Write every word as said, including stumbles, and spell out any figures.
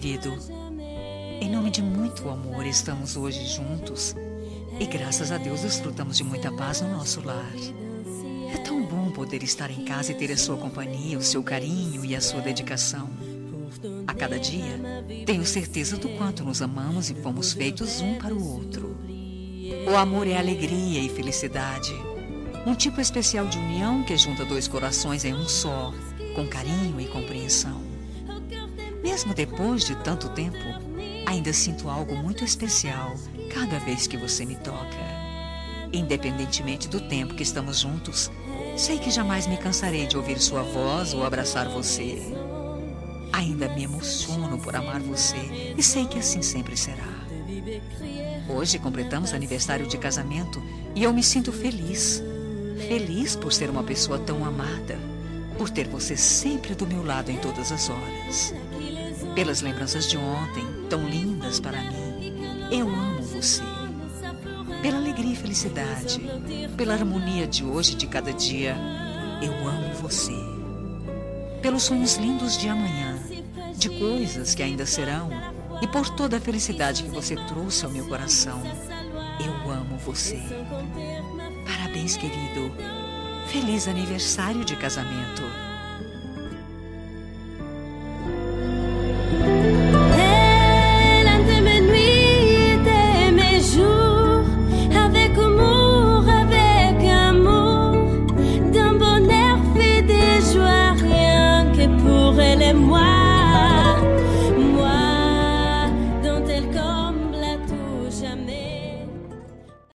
querido. Em nome de muito amor, estamos hoje juntos e graças a Deus desfrutamos de muita paz no nosso lar. É tão bom poder estar em casa e ter a sua companhia, o seu carinho e a sua dedicação. A cada dia, tenho certeza do quanto nos amamos e fomos feitos um para o outro. O amor é alegria e felicidade, um tipo especial de união que junta dois corações em um só, com carinho e compreensão. Mesmo depois de tanto tempo, ainda sinto algo muito especial cada vez que você me toca. Independentemente do tempo que estamos juntos, sei que jamais me cansarei de ouvir sua voz ou abraçar você. Ainda me emociono por amar você e sei que assim sempre será. Hoje completamos aniversário de casamento e eu me sinto feliz. Feliz por ser uma pessoa tão amada, por ter você sempre do meu lado em todas as horas. Pelas lembranças de ontem, tão lindas para mim, eu amo você. Pela alegria e felicidade, pela harmonia de hoje e de cada dia, eu amo você. Pelos sonhos lindos de amanhã, de coisas que ainda serão, e por toda a felicidade que você trouxe ao meu coração, eu amo você. Parabéns, querido. Feliz aniversário de casamento.